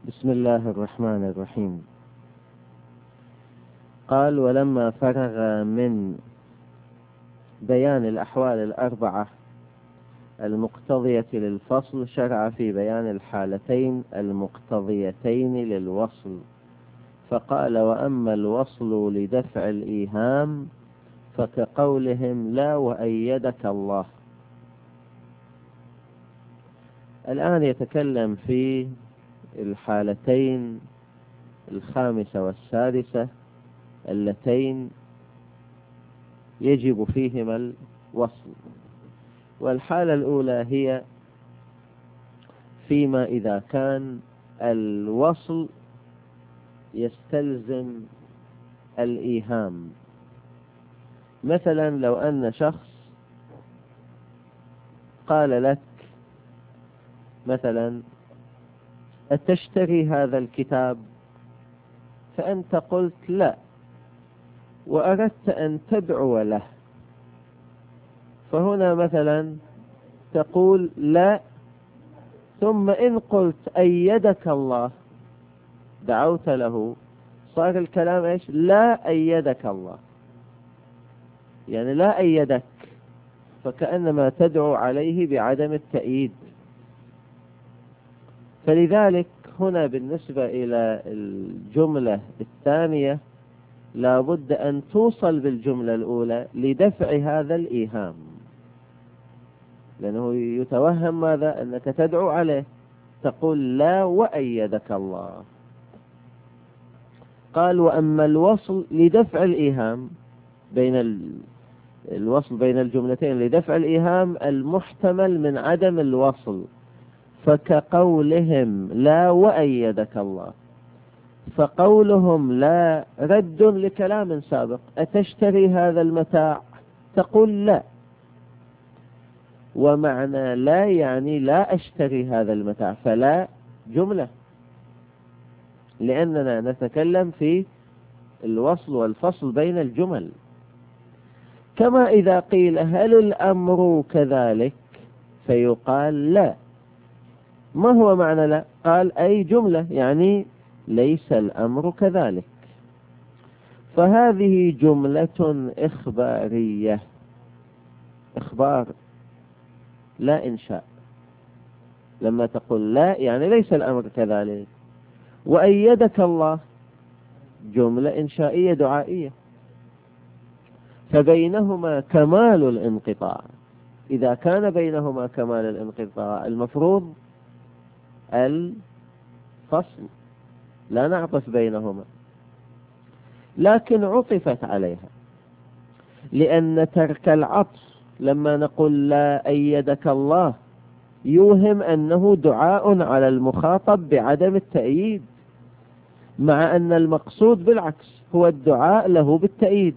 بسم الله الرحمن الرحيم. قال: ولما فرغ من بيان الأحوال الأربعة المقتضية للفصل شرع في بيان الحالتين المقتضيتين للوصل، فقال: وأما الوصل لدفع الإيهام فكقولهم لا وأيدك الله. الآن يتكلم في الحالتين الخامسة والسادسة اللتين يجب فيهما الوصل. والحالة الأولى هي فيما إذا كان الوصل يستلزم الإيهام. مثلا لو أن شخص قال لك مثلا: أتشتري هذا الكتاب؟ فأنت قلت لا، وأردت أن تدعو له، فهنا مثلا تقول لا، ثم إن قلت أيدك الله دعوت له، صار الكلام إيش؟ لا أيدك الله، يعني لا أيدك، فكأنما تدعو عليه بعدم التأييد. فلذلك هنا بالنسبة إلى الجملة الثانية لا بد أن توصل بالجملة الأولى لدفع هذا الإيهام، لأنه يتوهم ماذا؟ أنك تدعو عليه، تقول لا وأيدك الله. قال: وأما الوصل لدفع الإيهام، بين الوصل بين الجملتين لدفع الإيهام المحتمل من عدم الوصل، فكقولهم لا وأيدك الله. فقولهم لا رد لكلام سابق: أتشتري هذا المتاع؟ تقول لا، ومعنى لا يعني لا أشتري هذا المتاع، فلا جملة، لأننا نتكلم في الوصل والفصل بين الجمل. كما إذا قيل: هل الأمر كذلك؟ فيقال لا. ما هو معنى لا؟ قال أي جملة، يعني ليس الأمر كذلك. فهذه جملة إخبارية، إخبار لا إنشاء. لما تقول لا يعني ليس الأمر كذلك. وأيدك الله جملة إنشائية دعائية، فبينهما كمال الانقطاع. إذا كان بينهما كمال الانقطاع المفروض الفصل، لا نعطف بينهما، لكن عطفت عليها، لأن ترك العطف لما نقول لا أيدك الله يوهم أنه دعاء على المخاطب بعدم التأييد، مع أن المقصود بالعكس هو الدعاء له بالتأييد.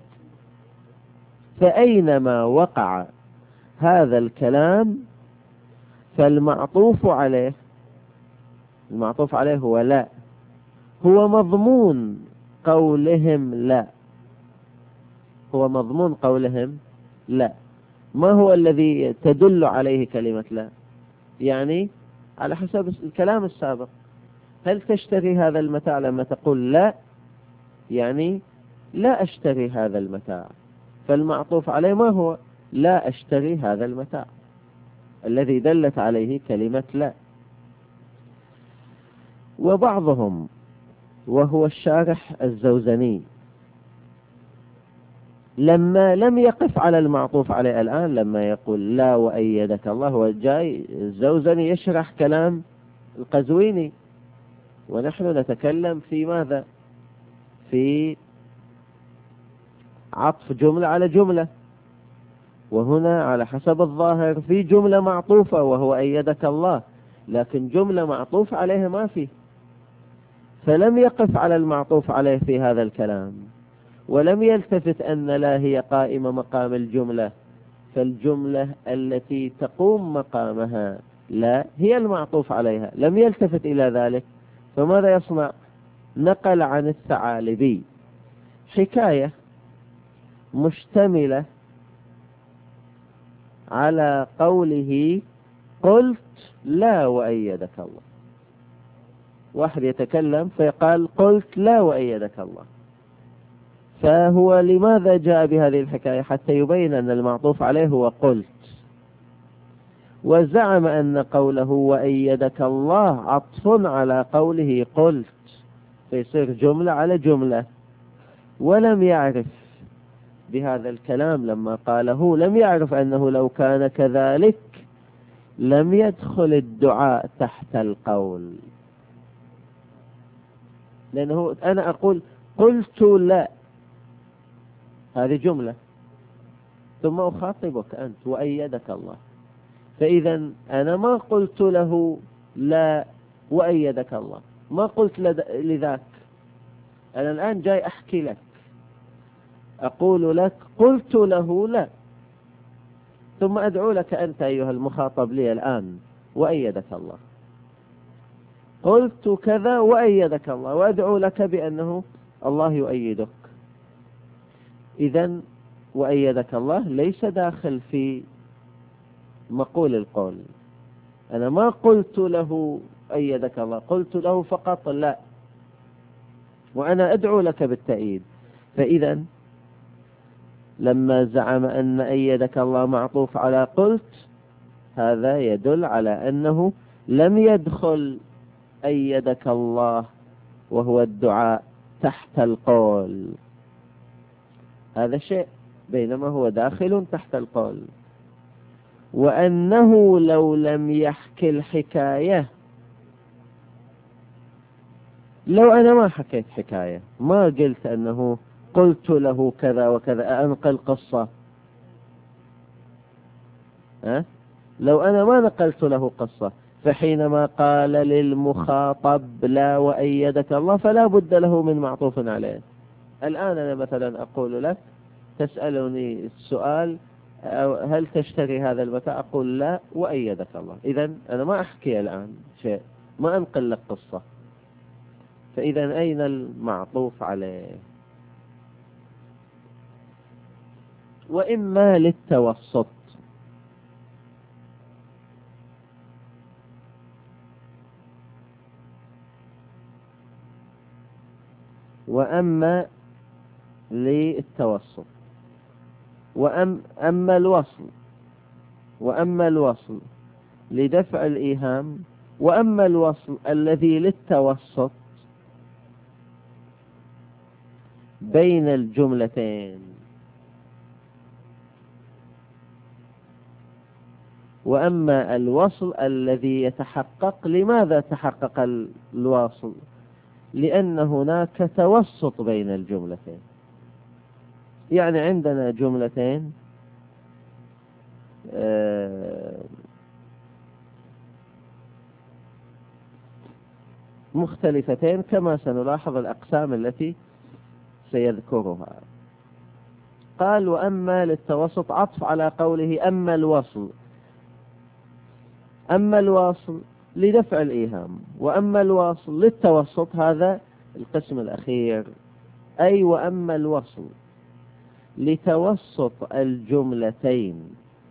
فأينما وقع هذا الكلام فالمعطوف عليه، المعطوف عليه هو لا، هو مضمون قولهم لا، هو مضمون قولهم لا. ما هو الذي تدل عليه كلمة لا؟ يعني على حسب الكلام السابق: هل تشتري هذا المتاع؟ لما تقول لا يعني لا أشتري هذا المتاع، فالمعطوف عليه ما هو؟ لا أشتري هذا المتاع، الذي دلت عليه كلمة لا. وبعضهم وهو الشارح الزوزني لما لم يقف على المعطوف عليه، الآن لما يقول لا وأيدك الله، هو جاي الزوزني يشرح كلام القزويني، ونحن نتكلم في ماذا؟ في عطف جملة على جملة، وهنا على حسب الظاهر في جملة معطوفة وهو أيدك الله، لكن جملة معطوف عليها ما فيه، فلم يقف على المعطوف عليه في هذا الكلام، ولم يلتفت أن لا هي قائمة مقام الجملة، فالجملة التي تقوم مقامها لا هي المعطوف عليها، لم يلتفت إلى ذلك. فماذا يصنع؟ نقل عن الثعالبي حكاية مشتملة على قوله قلت لا وأيدك الله. واحد يتكلم فيقال قلت لا وأيدك الله، فهو لماذا جاء بهذه الحكاية؟ حتى يبين أن المعطوف عليه هو قلت، وزعم أن قوله وأيدك الله عطف على قوله قلت، فيصير جملة على جملة. ولم يعرف بهذا الكلام لما قاله، لم يعرف أنه لو كان كذلك لم يدخل الدعاء تحت القول، لأنه أنا أقول قلت لا، هذه جملة، ثم أخاطبك أنت وأيدك الله، فإذا أنا ما قلت له لا وأيدك الله، ما قلت لذاك، أنا الآن جاي أحكي لك، أقول لك قلت له لا، ثم أدعو لك أنت أيها المخاطب لي الآن وأيدك الله، قلت كذا وأيدك الله، وأدعو لك بأنه الله يؤيدك. إذن وأيدك الله ليس داخل في مقول القول، أنا ما قلت له أيدك الله، قلت له فقط لا، وأنا أدعو لك بالتأييد. فإذا لما زعم أن أيدك الله معطوف على قلت، هذا يدل على أنه لم يدخل أيدك الله وهو الدعاء تحت القول، هذا شيء، بينما هو داخل تحت القول. وأنه لو لم يحكي الحكاية، لو أنا ما حكيت حكاية، ما قلت أنه قلت له كذا وكذا، أنقل قصة، لو أنا ما نقلت له قصة، فحينما قال للمخاطب لا وأيدك الله فلا بد له من معطوف عليه. الآن أنا مثلا أقول لك، تسألني السؤال هل تشتري هذا المتاع؟ أقول لا وأيدك الله، إذن أنا ما أحكي الآن شيء، ما أنقل لك قصة، فإذا أين المعطوف عليه؟ وإما للتوسط، وأما للتوسط، أما الوصل، وأما الوصل لدفع الإيهام، وأما الوصل الذي للتوسط بين الجملتين. وأما الوصل الذي يتحقق، لماذا تحقق الواصل؟ لأن هناك توسط بين الجملتين، يعني عندنا جملتين مختلفتين كما سنلاحظ الأقسام التي سيذكرها. قال وأما للتوسط عطف على قوله أما الوصل، أما الواصل لدفع الإيهام، وأما الواصل للتوسط، هذا القسم الأخير. أي وأما الوصل لتوسط الجملتين،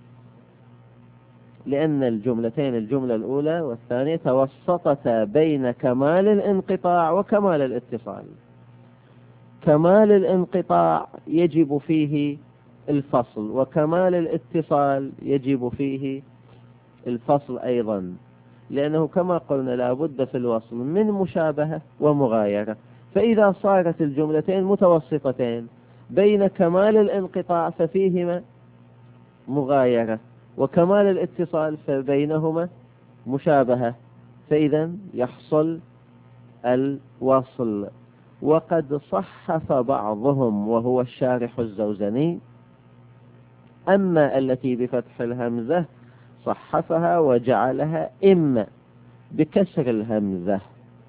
لأن الجملتين، الجملة الأولى والثانية، توسطتا بين كمال الانقطاع وكمال الاتصال. كمال الانقطاع يجب فيه الفصل، وكمال الاتصال يجب فيه الفصل أيضا، لأنه كما قلنا لا بد في الوصل من مشابهة ومغايرة. فإذا صارت الجملتين متوسطتين بين كمال الانقطاع ففيهما مغايرة، وكمال الاتصال فبينهما مشابهة، فإذا يحصل الوصل. وقد صحف بعضهم وهو الشارح الزوزني أما التي بفتح الهمزة صحفها وجعلها إما بكسر الهمزة،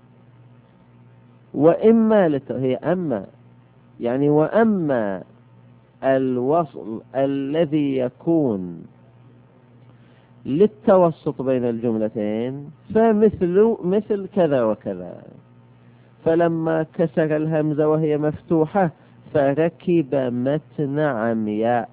وإما هي أما، يعني وأما الوصل الذي يكون للتوسط بين الجملتين مثل كذا وكذا، فلما كسر الهمزة وهي مفتوحة فركب متن عمياء،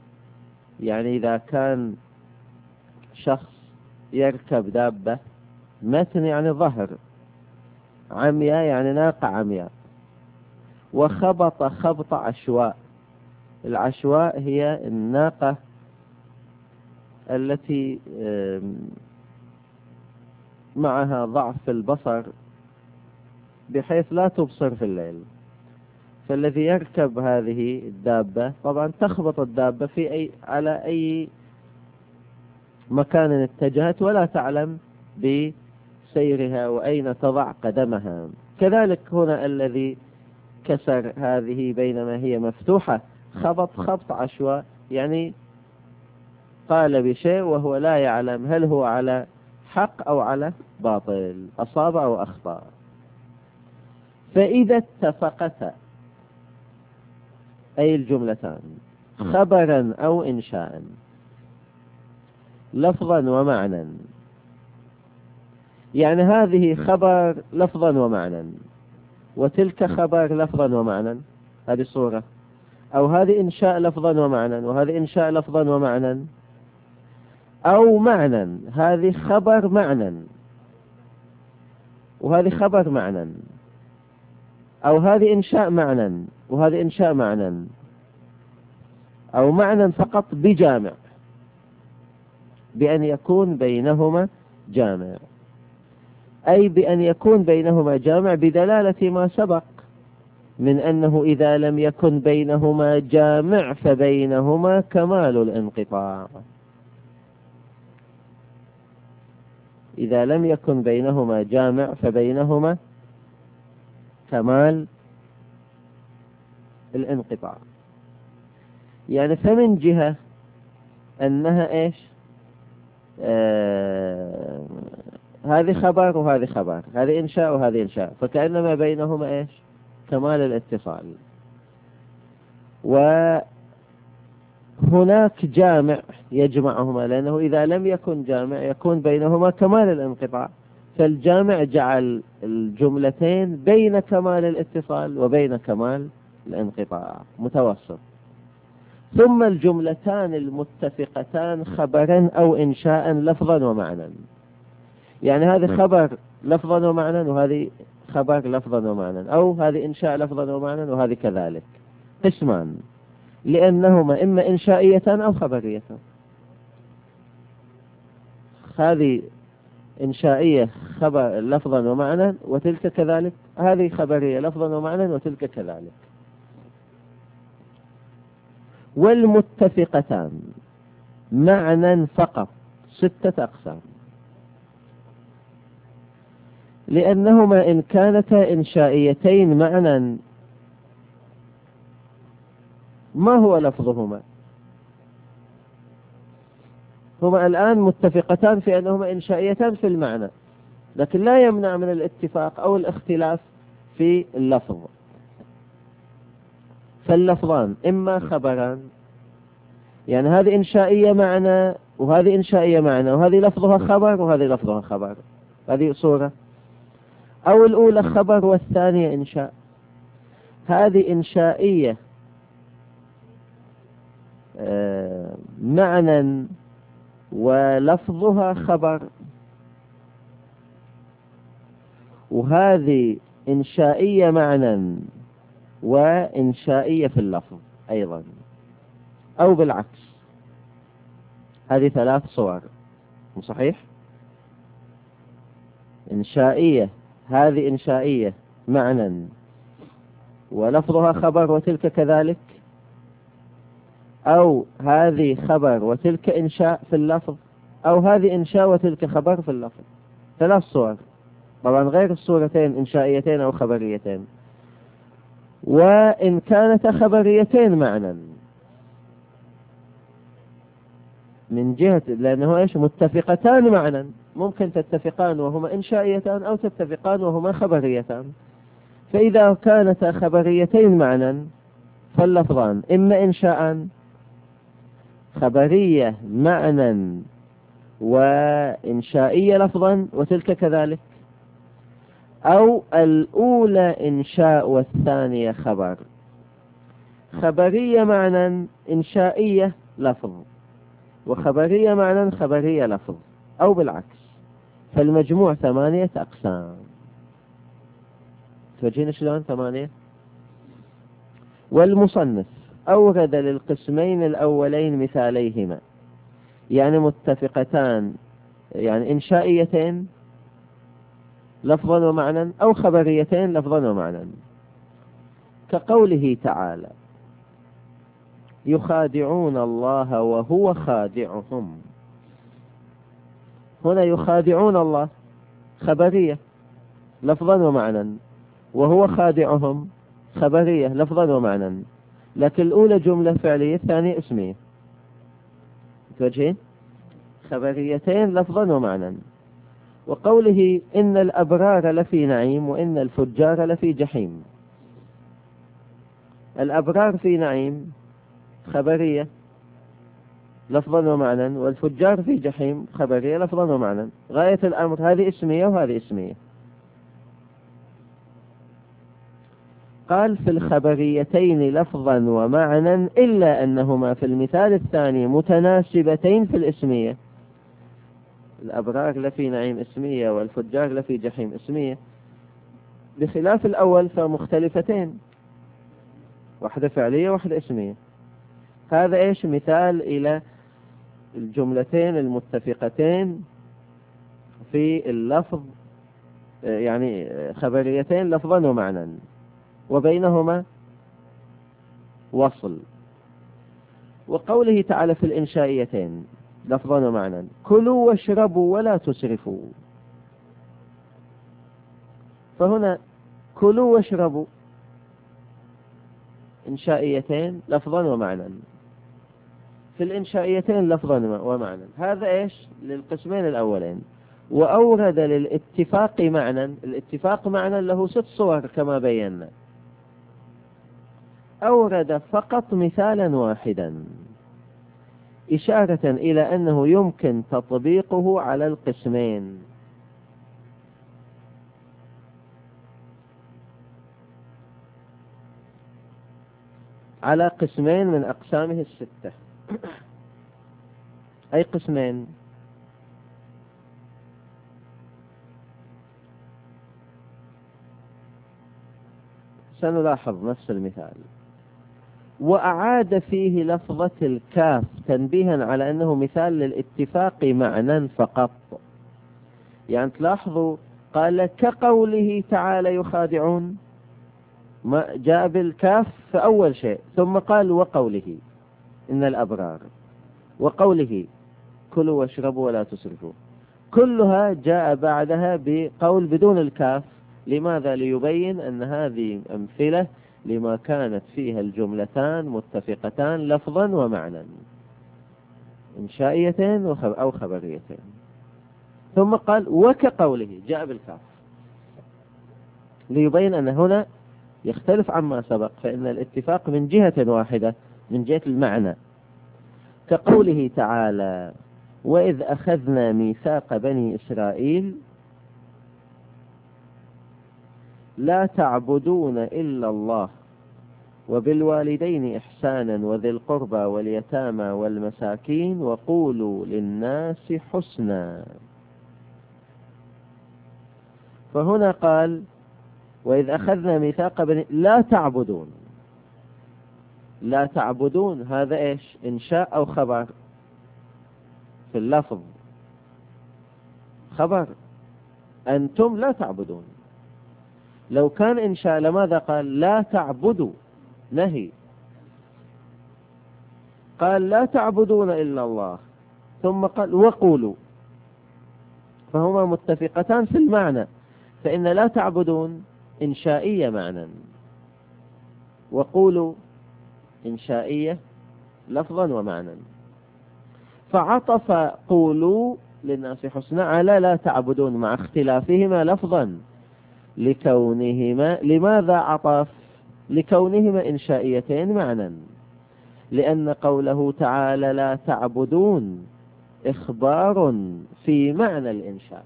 يعني إذا كان شخص يركب دابة متن يعني ظهر، عمياء يعني ناقة عمياء. وخبط خبط عشواء، العشواء هي الناقة التي معها ضعف في البصر بحيث لا تبصر في الليل، فالذي يركب هذه الدابة طبعا تخبط الدابة على أي مكان اتجهت ولا تعلم بسيرها وأين تضع قدمها. كذلك هنا الذي كسر هذه بينما هي مفتوحة خبط خبط عشواء، يعني قال بشيء وهو لا يعلم هل هو على حق أو على باطل، أصاب أو أخطأ. فإذا اتفقتا أي الجملتان خبرا أو إنشاء لفظا ومعنى، يعني هذه خبر لفظا ومعنى وتلك خبر لفظا ومعنى، هذه صورة، أو هذه إنشاء لفظا ومعنى وهذه إنشاء لفظا ومعنى، أو معنى هذه خبر معنى وهذه خبر معنى، أو هذه إنشاء معنى وهذه إنشاء معنى، أو معنى فقط بجامع بأن يكون بينهما جامع، أي بأن يكون بينهما جامع بدلالة ما سبق من أنه إذا لم يكن بينهما جامع فبينهما كمال الانقطاع. إذا لم يكن بينهما جامع فبينهما كمال الانقطاع. يعني فمن جهة أنها إيش هذه خبر وهذه خبر، هذه إنشاء وهذه إنشاء، فكأنما بينهما إيش كمال الاتصال. وهناك جامع يجمعهما، لأنه إذا لم يكن جامع يكون بينهما كمال الانقطاع، فالجامع جعل الجملتين بين كمال الاتصال وبين كمال الانقطاع متوسط. ثم الجملتان المتفقتان خبرا أو إنشاء لفظا ومعنى، يعني هذه خبر لفظا ومعنى وهذه خبر لفظا ومعنى، أو هذه إنشاء لفظا ومعنى وهذه كذلك، قسمان لأنهما إما إنشائية أو خبرية. هذه إنشائية خبر لفظا ومعنى وتلك كذلك، هذه خبرية لفظا ومعنى وتلك كذلك. والمتفقتان معنى فقط 6 أقسام، لأنهما إن كانتا إنشائيتين معنى ما هو لفظهما؟ هما الآن متفقتان في أنهما إنشائيتان في المعنى، لكن لا يمنع من الاتفاق أو الاختلاف في اللفظ. فاللفظان إما خبران، يعني هذه إنشائية معنى وهذه إنشائية معنى وهذه لفظها خبر وهذه لفظها خبر، هذه صورة، أو الأولى خبر والثانية إنشاء. هذه إنشائية معنى ولفظها خبر، وهذه إنشائية معنى وإنشائية في اللفظ أيضا، أو بالعكس. هذه 3 صور صحيح. إنشائية، هذه إنشائية معنى ولفظها خبر وتلك كذلك، أو هذه خبر وتلك إنشاء في اللفظ، أو هذه إنشاء وتلك خبر في اللفظ. 3 صور طبعا غير الصورتين إنشائيتين أو خبريتين. وإن كانت خبريتين معنى من جهة لأنه إيش متفقتان معنى، ممكن تتفقان وهما إنشائيتان أو تتفقان وهما خبريتان. فإذا كانتا خبريتين معنى فاللفظان إما إنشاء خبرية معنى وإنشائية لفظا وتلك كذلك، أو الأولى إنشاء والثانية خبر، خبرية معنى إنشائية لفظ وخبرية معنى خبرية لفظ، أو بالعكس. فالمجموع 8 أقسام. توجهين شلون 8؟ والمصنف أورد للقسمين الأولين مثاليهما، يعني متفقتان، يعني إنشائيتين لفظا ومعنى أو خبريتين لفظا ومعنى، كقوله تعالى يخادعون الله وهو خادعهم. هنا يخادعون الله خبرية لفظا ومعنى، وهو خادعهم خبرية لفظا ومعنى، لكن الأولى جملة فعلية، الثانية اسمية. توجهين خبريتين لفظا ومعنى. وقوله إن الأبرار لفي نعيم وإن الفجار لفي جحيم. الأبرار في نعيم خبرية لفظا ومعنى، والفجار في جحيم خبرية لفظا ومعنى. غاية الأمر هذه اسمية وهذه اسمية. قال في الخبريتين لفظا ومعنى إلا أنهما في المثال الثاني متناسبتين في الاسمية. الأبرار لفي نعيم اسمية والفجار لفي جحيم اسمية، بخلاف الأول فمختلفتين، واحدة فعلية واحدة اسمية. هذا إيش؟ مثال إلى الجملتين المتفقتين في اللفظ، يعني خبريتين لفظا ومعنى وبينهما وصل. وقوله تعالى في الإنشائيتين لفظا ومعنى كلوا واشربوا ولا تسرفوا. فهنا كلوا واشربوا إنشائيتين لفظا ومعنى، في الإنشائيتين لفظا ومعنى. هذا إيش؟ للقسمين الأولين. وأورد للاتفاق معنى. الاتفاق معنى له 6 صور كما بينا. أورد فقط مثالا واحدا إشارة إلى أنه يمكن تطبيقه على القسمين. على قسمين من أقسامه 6. أي قسمين؟ سنلاحظ نفس المثال. وأعاد فيه لفظة الكاف تنبيها على أنه مثال للاتفاق معنى فقط. يعني تلاحظوا قال كقوله تعالى يخادعون، ما جاء بالكاف في أول شيء، ثم قال وقوله إن الأبرار، وقوله كلوا واشربوا ولا تسرفوا، كلها جاء بعدها بقول بدون الكاف. لماذا؟ ليبين أن هذه أمثلة لما كانت فيها الجملتان متفقتان لفظا ومعنى، إنشائيتين أو خبريتين. ثم قال وكقوله جاء بالكاف، ليبين أن هنا يختلف عما سبق، فإن الاتفاق من جهة واحدة من جهة المعنى. كقوله تعالى وإذ أخذنا ميثاق بني إسرائيل لا تعبدون إلا الله وبالوالدين إحسانا وذي القربى واليتامى والمساكين وقولوا للناس حسنا. فهنا قال وإذ أخذنا ميثاق بني لا تعبدون. لا تعبدون هذا إيش؟ إنشاء أو خبر؟ في اللفظ خبر، أنتم لا تعبدون. لو كان إنشاء لماذا قال لا تعبدوا؟ نهي. قال لا تعبدون إلا الله ثم قال وقولوا، فهما متفقتان في المعنى، فإن لا تعبدون إنشائية معنى، وقولوا إنشائية لفظا ومعنى. فعطف قولوا للناس حسنا على لا تعبدون مع اختلافهما لفظا لكونهما. لماذا عطف؟ لكونهما إنشائيتين معنى، لأن قوله تعالى لا تعبدون إخبار في معنى الإنشاء،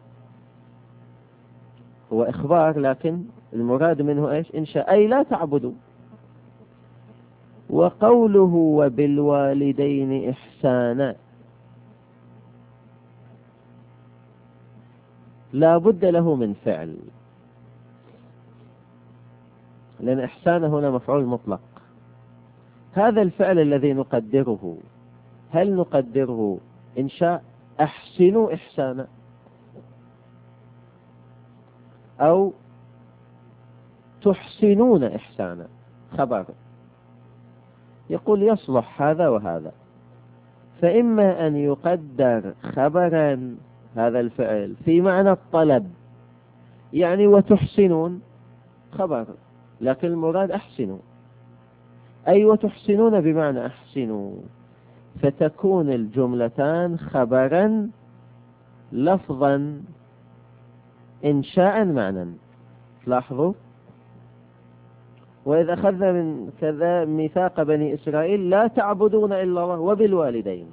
هو إخبار لكن المراد منه إيش؟ إنشاء، أي لا تعبدوا. وقوله وبالوالدين إحسانا لا بد له من فعل، لأن إحسان هنا مفعول مطلق. هذا الفعل الذي نقدره، هل نقدره إنشاء أحسنوا إحسانا، أو تحسنون إحسانا؟ خبر. يقول يصلح هذا وهذا، فإما أن يقدر خبرا هذا الفعل في معنى الطلب، يعني وتحسنون خبر، لكن المراد أحسنوا، أي وتحسنون بمعنى أحسنوا، فتكون الجملتان خبرا لفظا إنشاء معنى. لاحظوا، وإذا أخذنا من كذا ميثاق بني إسرائيل لا تعبدون إلا الله وبالوالدين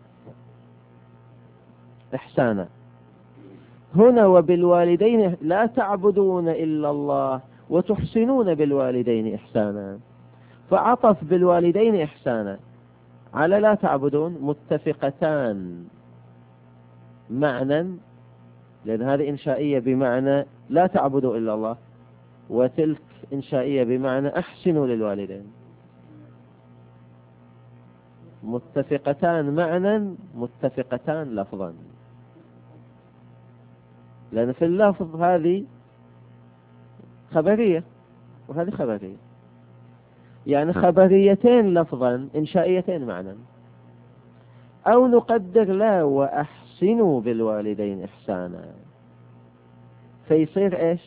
إحسانا، هنا وبالوالدين لا تعبدون إلا الله وتحسنون بالوالدين إحسانا، فعطف بالوالدين إحسانا على لا تعبدون متفقتان معنى، لأن هذه إنشائية بمعنى لا تعبدوا إلا الله، وتلك إنشائية بمعنى أحسنوا للوالدين، متفقتان معنى متفقتان لفظا، لأن في اللفظ هذه خبرية وهذه خبرية، يعني خبريتين لفظا إنشائيتين معنى. أو نقدر لا وأحسنوا بالوالدين إحسانا، فيصير إيش؟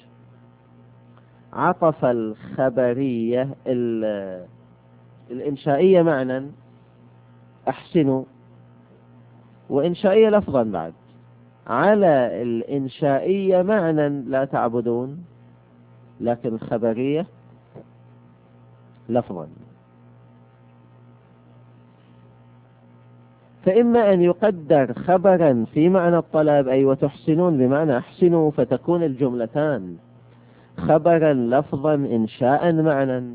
عطف الخبرية الإنشائية معنى أحسنوا، وإنشائية لفظا بعد، على الإنشائية معنى لا تعبدون، لكن الخبرية لفظا. فإما أن يقدر خبرا في معنى الطلب، أي وتحسنون بمعنى أحسنوا، فتكون الجملتان خبرا لفظا إنشاء معنى.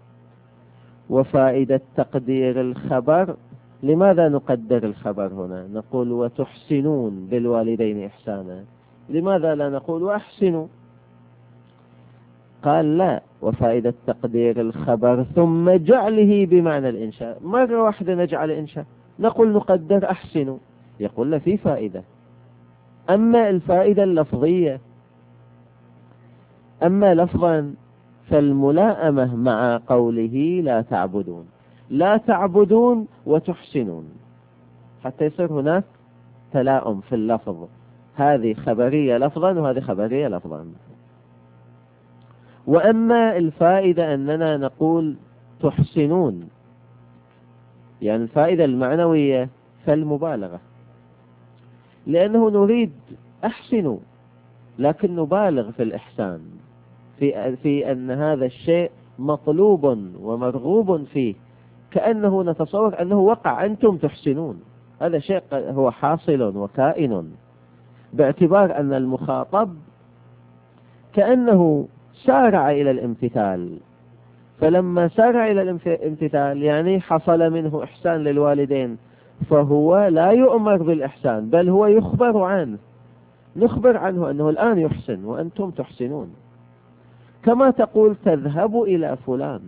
وفائدة تقدير الخبر، لماذا نقدر الخبر هنا؟ نقول وتحسنون بالوالدين إحسانا، لماذا لا نقول وأحسنوا؟ قال لا، وفائدة تقدير الخبر ثم جعله بمعنى الإنشاء، مرة واحدة نجعل إنشاء، نقول نقدر أحسنوا، يقول لا في فائدة. أما الفائدة اللفظية، أما لفظا فالملائمة مع قوله لا تعبدون، لا تعبدون وتحسنون، حتى يصير هناك تلاؤم في اللفظ، هذه خبرية لفظا وهذه خبرية لفظا. وأما الفائدة أننا نقول تحسنون، يعني الفائدة المعنوية، فالمبالغة، لأنه نريد أحسنوا لكن نبالغ في الإحسان، في أن هذا الشيء مطلوب ومرغوب فيه، كأنه نتصور أنه وقع أنتم تحسنون، هذا شيء هو حاصل وكائن، باعتبار أن المخاطب كأنه سارع إلى الامتثال، فلما سارع إلى الامتثال يعني حصل منه إحسان للوالدين، فهو لا يؤمر بالإحسان بل هو يخبر عنه، نخبر عنه أنه الآن يحسن وأنتم تحسنون. كما تقول تذهب إلى فلان،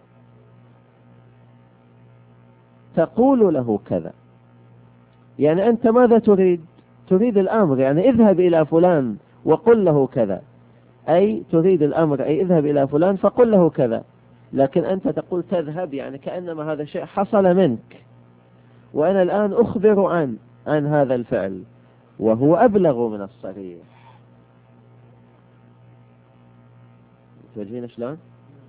تقول له كذا، يعني أنت ماذا تريد؟ تريد الأمر، يعني اذهب إلى فلان وقل له كذا، أي تريد الأمر، أي اذهب إلى فلان فقل له كذا، لكن أنت تقول تذهب، يعني كأنما هذا شيء حصل منك، وأنا الآن أخبر عن هذا الفعل، وهو أبلغ من الصريح. توجهين شلون؟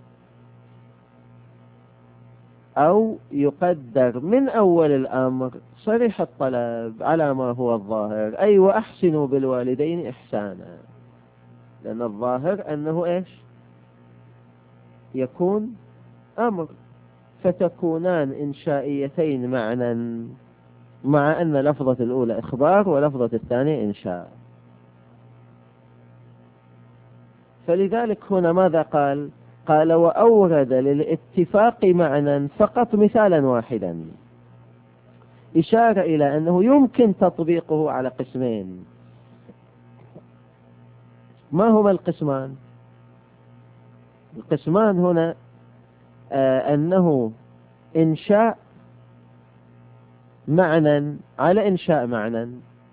أو يقدر من أول الأمر صريح الطلب على ما هو الظاهر، أي وأحسنوا بالوالدين إحسانا، لأن الظاهر أنه إيش؟ يكون أمر، فتكونان إنشائيتين معنى، مع أن لفظة الأولى إخبار ولفظة الثانية إنشاء. فلذلك هنا ماذا قال؟ قال وأورد للاتفاق معنى فقط مثالا واحدا، إشارة إلى أنه يمكن تطبيقه على قسمين. ما هما القسمان؟ القسمان هنا أنه إنشاء معنى على إنشاء معنى،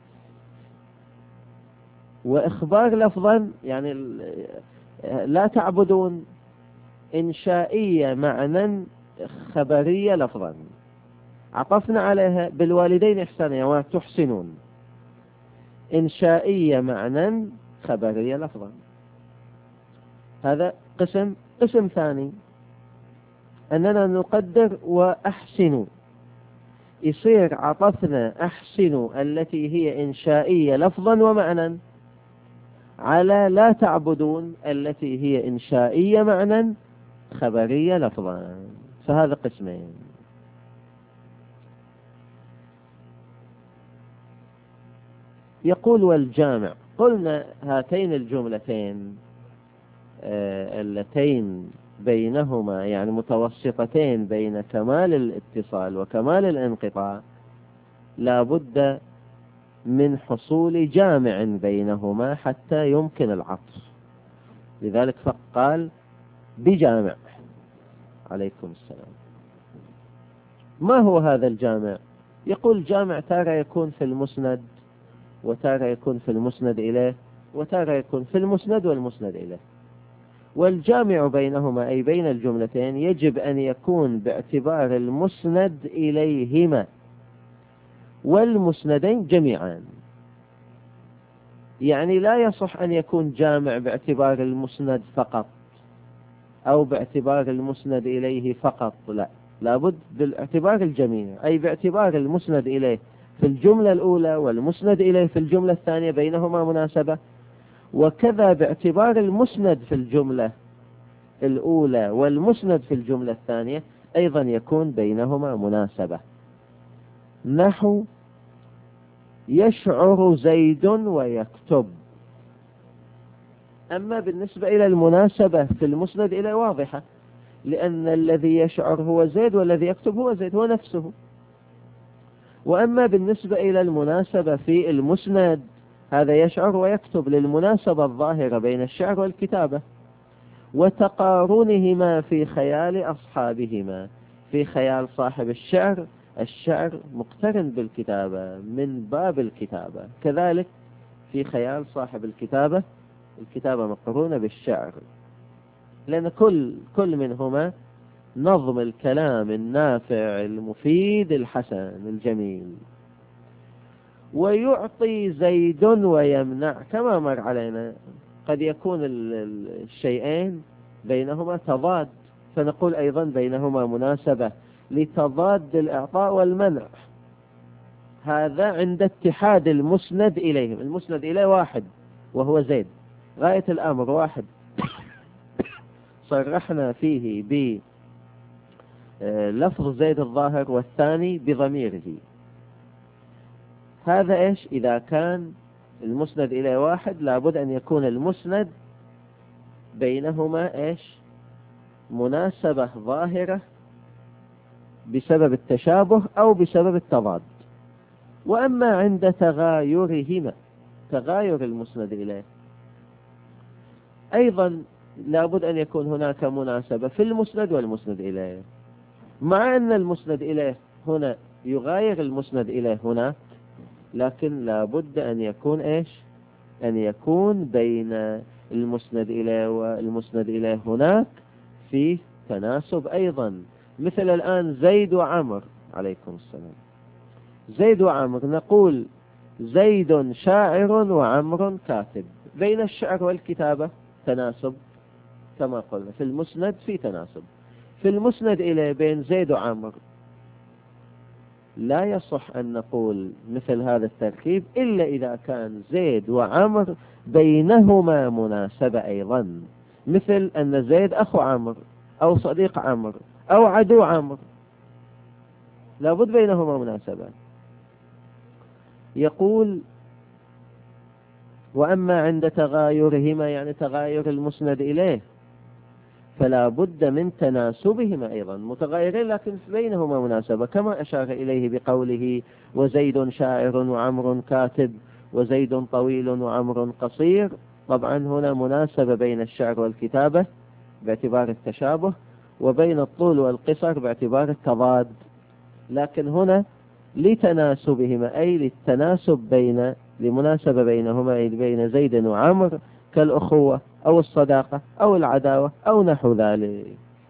وإخبار لفظا، يعني لا تعبدون إنشائية معنى، خبرية لفظا. عطفنا عليها بالوالدين إحسانا وما تحسنون، إنشائية معنى، خبرية لفظا. هذا قسم ثاني، أننا نقدر وأحسنوا، يصير عطفنا أحسنوا التي هي إنشائية لفظا ومعنى على لا تعبدون التي هي إنشائية معنى، خبرية لفظا. فهذا قسمين. يقول والجامع، قلنا هاتين الجملتين اللتين بينهما يعني متوسطتين بين كمال الاتصال وكمال الانقطاع، لا بد من حصول جامع بينهما حتى يمكن العطف. لذلك فقال بجامع. عليكم السلام. ما هو هذا الجامع؟ يقول جامع تارة يكون في المسند، وتارة يكون في المسند إليه، وتارة يكون في المسند والمسند إليه. والجامع بينهما أي بين الجملتين يجب أن يكون باعتبار المسند إليهما والمسندين جميعا. يعني لا يصح أن يكون جامع باعتبار المسند فقط أو باعتبار المسند إليه فقط، لا، لابد باعتبار الجميع، أي باعتبار المسند إليه في الجملة الأولى والمسند إليه في الجملة الثانية بينهما مناسبة، وكذا باعتبار المسند في الجملة الأولى والمسند في الجملة الثانية أيضا يكون بينهما مناسبة. نحو يشعر زيد ويكتب. أما بالنسبة إلى المناسبة في المسند إليه واضحة، لأن الذي يشعر هو زيد والذي يكتب هو زيد، هو نفسه. وأما بالنسبة إلى المناسبة في المسند، هذا يشعر ويكتب للمناسبة الظاهرة بين الشعر والكتابة وتقارنهما في خيال أصحابهما. في خيال صاحب الشعر، الشعر مقترن بالكتابة من باب الكتابة، كذلك في خيال صاحب الكتابة، الكتابة مقرونة بالشعر، لأن كل منهما نظم الكلام النافع المفيد الحسن الجميل. ويعطي زيد ويمنع، كما مر علينا قد يكون الشيئين بينهما تضاد، فنقول أيضا بينهما مناسبة لتضاد الإعطاء والمنع. هذا عند اتحاد المسند إليهم. المسند إليه واحد وهو زيد، غاية الأمر واحد، صرحنا فيه بلفظ زيد الظاهر والثاني بضميره. هذا إيش؟ إذا كان المسند إليه واحد لابد أن يكون المسند بينهما إيش؟ مناسبة ظاهرة بسبب التشابه أو بسبب التضاد. وأما عند تغايرهما، تغاير المسند إليه، أيضا لابد أن يكون هناك مناسبة في المسند والمسند إليه، مع أن المسند إليه هنا يغاير المسند إليه هناك، لكن لابد أن يكون إيش؟ أن يكون بين المسند إليه والمسند إليه هناك في تناسب أيضا. مثل الآن زيد وعمر، عليكم السلام، زيد وعمر، نقول زيد شاعر وعمر كاتب، بين الشعر والكتابة تناسب كما قلنا، في المسند في تناسب. في المسند إليه بين زيد وعمر لا يصح أن نقول مثل هذا التركيب إلا إذا كان زيد وعمر بينهما مناسبة أيضا، مثل أن زيد أخو عمر أو صديق عمر أو عدو عمر، لابد بينهما مناسبة. يقول وأما عند تغايرهما، يعني تغاير المسند إليه، فلا بد من تناسبهما أيضا، متغايرين لكن بينهما مناسبة، كما أشار إليه بقوله وزيد شاعر وعمر كاتب، وزيد طويل وعمر قصير، طبعا هنا مناسبة بين الشعر والكتابة باعتبار التشابه، وبين الطول والقصر باعتبار التضاد، لكن هنا لتناسبهما أي للتناسب لمناسبة بينهما أي بين زيد وعمر كالأخوة أو الصداقة أو العداوة أو نحو ذلك.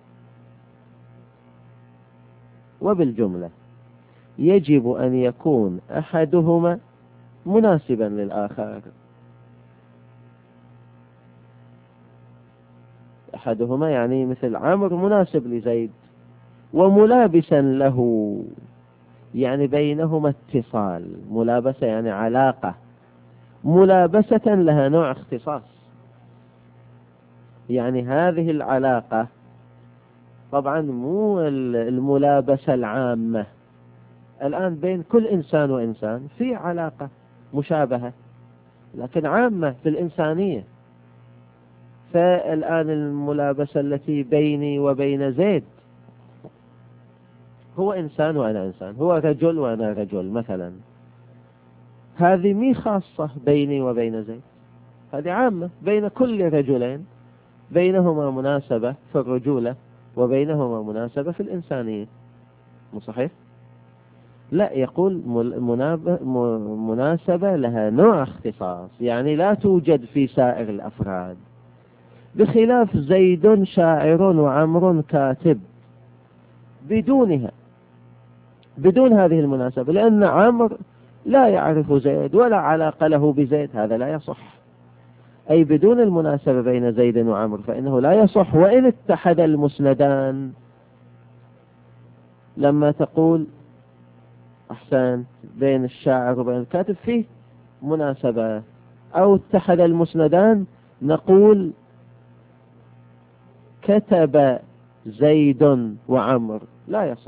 وبالجملة يجب أن يكون أحدهما مناسبا للآخر، أحدهما يعني مثل عمر مناسب لزيد، وملابسا له يعني بينهما اتصال، ملابسة يعني علاقة، ملابسة لها نوع اختصاص، يعني هذه العلاقة طبعا مو الملابسة العامة. الآن بين كل إنسان وإنسان في علاقة مشابهة لكن عامة في الإنسانية. فالآن الملابسة التي بيني وبين زيد، هو إنسان وأنا إنسان، هو رجل وأنا رجل مثلا، هذه مي خاصة بيني وبين زيد، هذه عامة بين كل رجلين، بينهما مناسبة في الرجولة وبينهما مناسبة في الإنسانية. مو صحيح؟ لا، يقول مناسبة لها نوع اختصاص، يعني لا توجد في سائر الأفراد، بخلاف زيد شاعر وعمر كاتب، بدون هذه المناسبة، لأن عمر لا يعرف زيد ولا علاقة له بزيد، هذا لا يصح. أي بدون المناسبة بين زيد وعمر فإنه لا يصح، وإن اتحد المسندان. لما تقول أحسن بين الشاعر وبين الكاتب فيه مناسبة، أو اتحد المسندان نقول كتب زيد وعمر، لا يصح،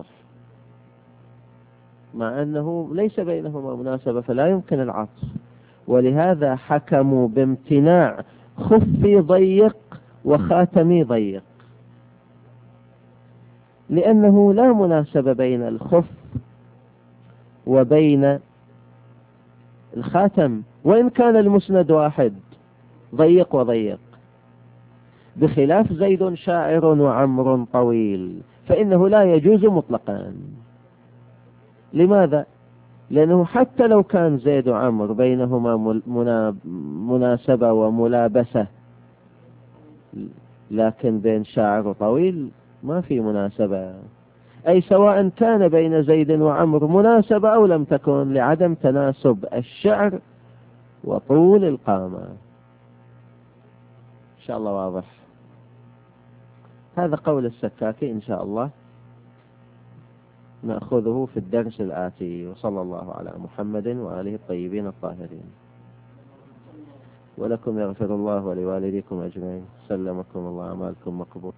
مع أنه ليس بينهما مناسبة فلا يمكن العطف. ولهذا حكموا بامتناع خفي ضيق وخاتمي ضيق، لأنه لا مناسبة بين الخف وبين الخاتم، وإن كان المسند واحد ضيق وضيق، بخلاف زيد شاعر وعمر طويل فإنه لا يجوز مطلقا. لماذا؟ لأنه حتى لو كان زيد وعمر بينهما مناسبة وملابسة، لكن بين شاعر وطويل ما في مناسبة، أي سواء كان بين زيد وعمر مناسبة أو لم تكن، لعدم تناسب الشعر وطول القامة. إن شاء الله واضح. هذا قول السكاكي، إن شاء الله نأخذه في الدرس الآتي. وصلى الله على محمد وآله الطيبين الطاهرين. ولكم يغفر الله ولوالديكم أجمعين. سلمكم الله، أعمالكم مقبول.